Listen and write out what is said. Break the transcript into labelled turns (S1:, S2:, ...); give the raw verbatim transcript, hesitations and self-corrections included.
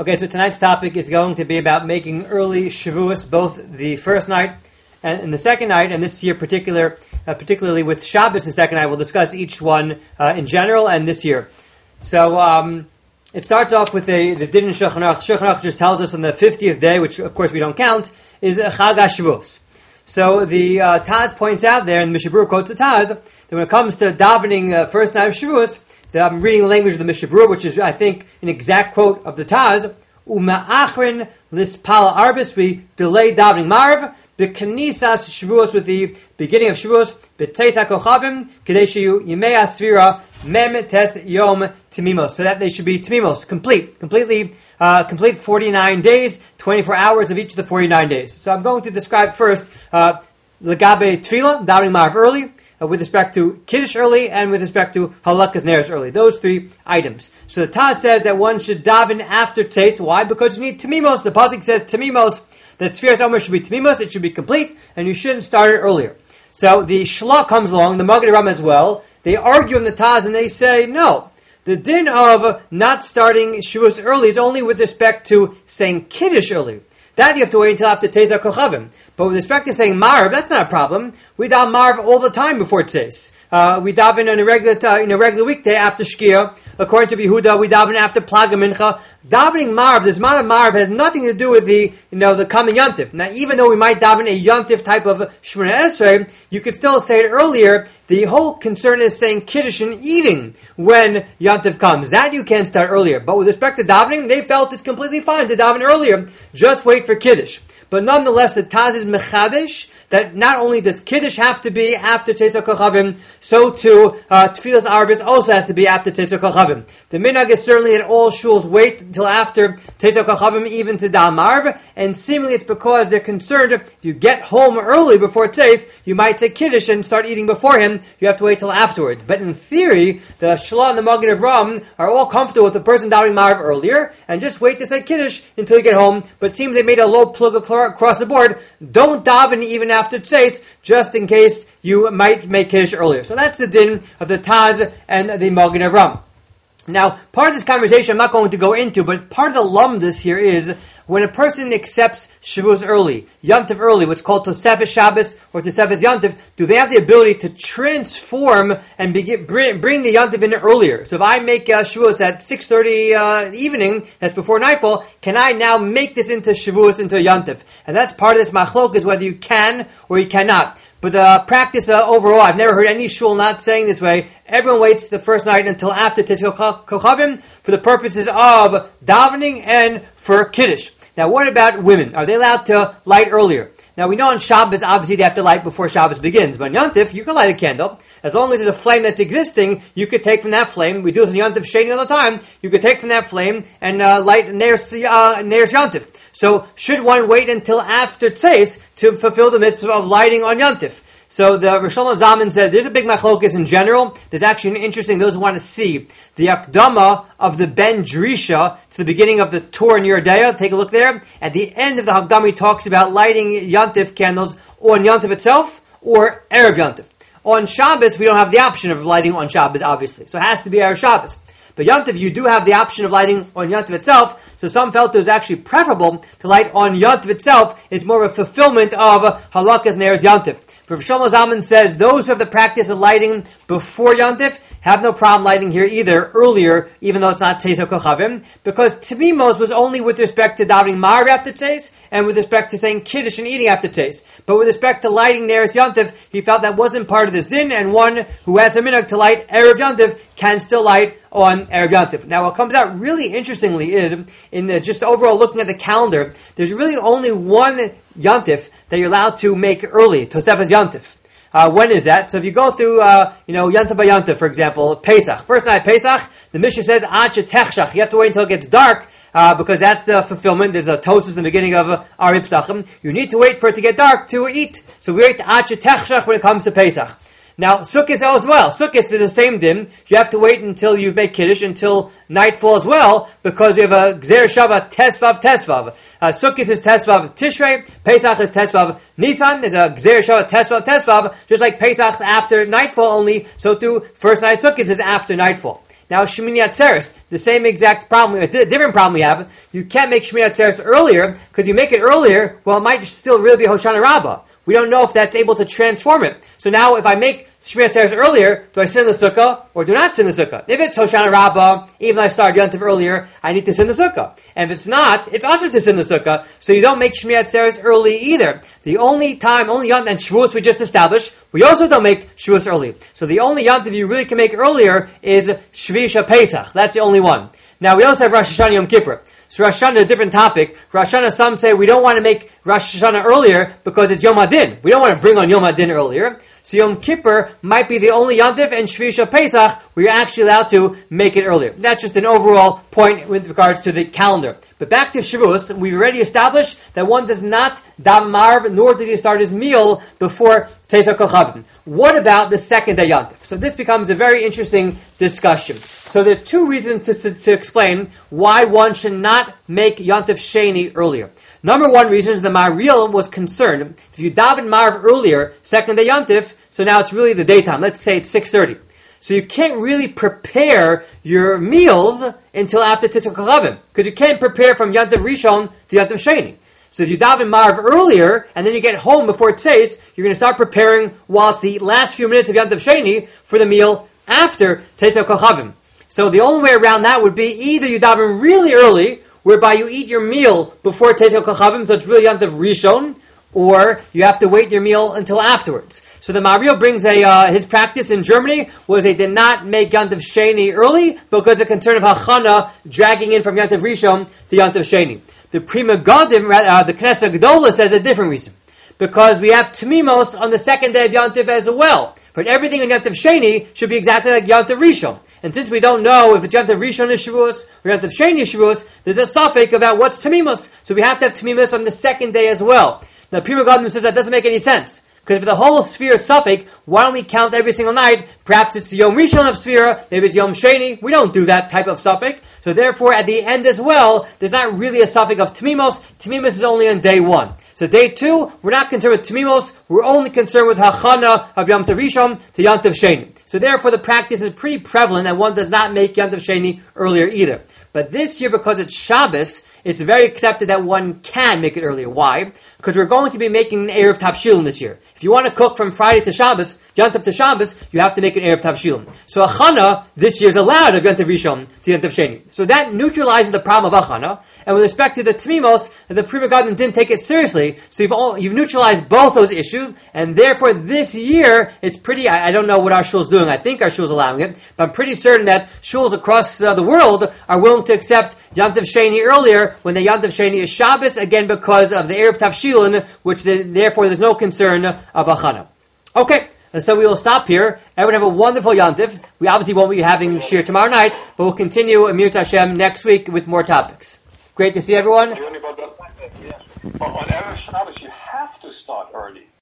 S1: Okay, so tonight's topic is going to be about making early Shavuos, both the first night and, and the second night, and this year particular, uh, particularly with Shabbos the second night. We'll discuss each one uh, in general and this year. So um, it starts off with a, the Din in Shulchan Aruch. Shulchan Aruch just tells us on the fiftieth day, which of course we don't count, is Chag HaShavuos. So the uh, Taz points out there, and the Mishnah Berurah quotes the Taz, that when it comes to davening uh, first night of Shavuos, I'm reading the language of the Mishnah Berurah, which is, I think, an exact quote of the Taz. Uma'achrin lispal arvis, we delay davening marv, b'kanisas Shavuos, with the beginning of Shavuos, b'teis hakochavim, kadei sheyu yimei asvira, mem tes yom timimos, so that they should be timimos, complete, completely, uh, complete forty-nine days, twenty-four hours of each of the forty-nine days. So I'm going to describe first, uh, legabe tefillah, davening marv early, Uh, with respect to Kiddush early, and with respect to Halakas Neres early. Those three items. So the Taz says that one should daven after Tzeis. Why? Because you need Tamimos. The Pasuk says Tamimos, that Sfiras Omer should be Tamimos, it should be complete, and you shouldn't start it earlier. So the Shla comes along, the Magen Avraham as well. They argue in the Taz, and they say, no, the din of not starting Shavuos early is only with respect to saying Kiddush early. That you have to wait until after Tzeis HaKochavim. But with respect to saying Marv, that's not a problem. We daven Marv all the time before Tzeis. Uh, we daven in a regular uh, in a regular weekday after Shkia. According to Yehuda, we daven after Plaga Mincha. Davening Marv, this amount of Marv has nothing to do with the you know the coming Yontif. Now, even though we might daven a Yontif type of Shemona Esrei, you could still say it earlier. The whole concern is saying Kiddush and eating when Yontif comes. That you can start earlier. But with respect to davening, they felt it's completely fine to daven earlier. Just wait for Kiddush. But nonetheless, the Taz is mechadesh, that not only does Kiddush have to be after Tzeis HaKochavim, so too uh, Tfilas Arvis also has to be after Tzeis HaKochavim. The minhag is certainly that all shuls wait until after Tzeis HaKochavim, even to Dal Marv, and seemingly it's because they're concerned if you get home early before Tzeis, you might take Kiddush and start eating before him. You have to wait till afterwards. But in theory, the Shla and the Magen Avraham are all comfortable with the person davening Marv earlier, and just wait to say Kiddush until you get home. But it seems they made a low plug across the board. Don't daven even after Tzeis, just in case you might make Kiddush earlier. So that's the din of the Taz and the Magen Avraham. Now, part of this conversation I'm not going to go into, but part of the lumdus here is when a person accepts Shavuos early, Yontif early, what's called Tosefes Shabbos or Tosefes Yontif, do they have the ability to transform and begin, bring, bring the Yontif in earlier? So if I make uh, Shavuos at six thirty uh, evening, that's before nightfall, can I now make this into Shavuos, into a Yontif? And that's part of this machlok, is whether you can or you cannot. But the practice uh, overall, I've never heard any shul not saying this way. Everyone waits the first night until after Tzeis HaKochavim for the purposes of davening and for Kiddush. Now, what about women? Are they allowed to light earlier? Now, we know on Shabbos, obviously, they have to light before Shabbos begins. But on Yontif, you can light a candle. As long as there's a flame that's existing, you could take from that flame. We do this in Yontif shading all the time. You could take from that flame and uh, light Neres uh, Yontif. So, should one wait until after Tzeis to fulfill the mitzvah of lighting on Yontif? So the Rosh Hashanah Zalman said there's a big machlokas in general. There's actually an interesting, those who want to see the Akdama of the Ben Drisha to the beginning of the Torah in Yeridea. Take a look there. At the end of the Hakdama, he talks about lighting Yontif candles on Yontif itself or Erev Yontif. On Shabbos, we don't have the option of lighting on Shabbos, obviously. So it has to be Erev Shabbos. But Yontif, you do have the option of lighting on Yontif itself, so some felt it was actually preferable to light on Yontif itself. It's more of a fulfillment of Halakas Neres Yontif. But Rosh Hashanah Zalman says those who have the practice of lighting before Yontif have no problem lighting here either earlier, even though it's not Tzeis HaKochavim, because Tevimos was only with respect to davening Marv after Tzeis, and with respect to saying Kiddush and eating after Tzeis. But with respect to lighting Neres Yontif, he felt that wasn't part of this din, and one who has a minhag to light Erev Yontif can still light on Erev Yontif. Now, what comes out really interestingly is, in the, just overall looking at the calendar, there's really only one Yontif that you're allowed to make early, Tosefes Yontif. Uh, when is that? So if you go through, uh, you know, Yontif B'Yontif, for example, Pesach. First night Pesach, the Mishnah says, Ad Shetechshach. You have to wait until it gets dark, uh, because that's the fulfillment. There's a toast in the beginning of uh, Ari Pesachim. You need to wait for it to get dark to eat. So we wait to Ad Shetechshach when it comes to Pesach. Now, Sukkot as well. Sukkot is the same din. You have to wait until you make Kiddush, until nightfall as well, because we have a Gzer Shava Tesvav Tesvav. Uh, Sukkot is Tesvav Tishrei, Pesach is Tesvav Nisan. There's a Gzer Shava Tesvav Tesvav, just like Pesach's after nightfall only, so too, first night Sukkot is after nightfall. Now Shemini Atzeres, the same exact problem, a different problem we have. You can't make Shemini Atzeres earlier, because you make it earlier, well, it might still really be Hoshana Rabbah. We don't know if that's able to transform it. So now if I make Shemini Atzeres earlier, do I sin the sukkah or do not sin the sukkah? If it's Hoshana Rabbah, even though I started Yom Tov earlier, I need to sin the sukkah. And if it's not, it's also to sin the sukkah, so you don't make Shemini Atzeres early either. The only time, only Yom and Shavuos we just established, we also don't make Shavuos early. So the only Yom Tov you really can make earlier is Shvisha Pesach. That's the only one. Now we also have Rosh Hashanah Yom Kippur. So Rosh Hashanah is a different topic. Rosh Hashanah, some say we don't want to make Rosh Hashanah earlier because it's Yom HaDin. We don't want to bring on Yom HaDin earlier. So Yom Kippur might be the only Yom Tov, and Shvisha Pesach, where you're actually allowed to make it earlier. That's just an overall point with regards to the calendar. But back to Shavuos, we've already established that one does not daven marv, nor does he start his meal before Teisah Kochavim. What about the second day Yom Tov? So this becomes a very interesting discussion. So there are two reasons to, to, to explain why one should not make Yom Tov Sheni earlier. Number one reason is the Maharil was concerned. If you daven marv earlier, second day Yom Tov, so now it's really the daytime. Let's say it's six thirty. So you can't really prepare your meals until after Teisah Kochavim, because you can't prepare from Yom Tov Rishon to Yom Tov Sheni. So if you daven marv earlier, and then you get home before it says, you're going to start preparing while it's the last few minutes of Yom Tov Sheni for the meal after Teisah Kochavim. So the only way around that would be either you daven really early, whereby you eat your meal before Teisah Kochavim, so it's really Yom Tov Rishon, or you have to wait your meal until afterwards. So the Maharil brings a uh, his practice in Germany was they did not make Yom Tov Sheni early because of concern of Hachana dragging in from Yom Tov Rishon to Yom Tov Sheni. The Prima Gadim, uh, the Knesset Gedola, says a different reason. Because we have Tamimos on the second day of Yom Tov as well. But everything on Yom Tov Sheni should be exactly like Yom Tov Rishon. And since we don't know if it's Yom Tov Rishon is Shavuos or Yom Tov Sheni is Shavuos, there's a suffix about what's Tamimos. So we have to have Tamimos on the second day as well. Now, Prima Gadim says that doesn't make any sense. Because if the whole sphere is suffix, why don't we count every single night? Perhaps it's Yom Rishon of sphere, maybe it's Yom Sheni. We don't do that type of suffix. So therefore, at the end as well, there's not really a suffix of Tamimos. Tamimos is only on day one. So day two, we're not concerned with Tamimos. We're only concerned with Hachana of Yom Tov Rishon to Yom Tov Sheni. So therefore, the practice is pretty prevalent that one does not make Yom Tov Sheni earlier either. But this year, because it's Shabbos, it's very accepted that one can make it earlier. Why? Because we're going to be making an Erev Tavshilin this year. If you want to cook from Friday to Shabbos, Yom Tov to Shabbos, you have to make an Erev Tavshilin. So Achana this year is allowed of Yom Tov Rishon to Yom Tov Sheni. So that neutralizes the problem of Achana. And with respect to the Tamimos, the Prima Gadim didn't take it seriously. So you've all, you've neutralized both those issues. And therefore this year, it's pretty, I, I don't know what our shul's doing. I think our shul's allowing it. But I'm pretty certain that shuls across uh, the world are willing to accept Yom Tov Sheni earlier when the Yom Tov Sheni is Shabbos, again because of the Erev Tavshilin, which the, therefore there's no concern of Achana. Okay, so we will stop here. Everyone have a wonderful Yom Tov. We obviously won't be having Shir tomorrow night, but we'll continue Amir Tashem next week with more topics. Great to see everyone.
S2: But on Erev Shabbos, you have to start early.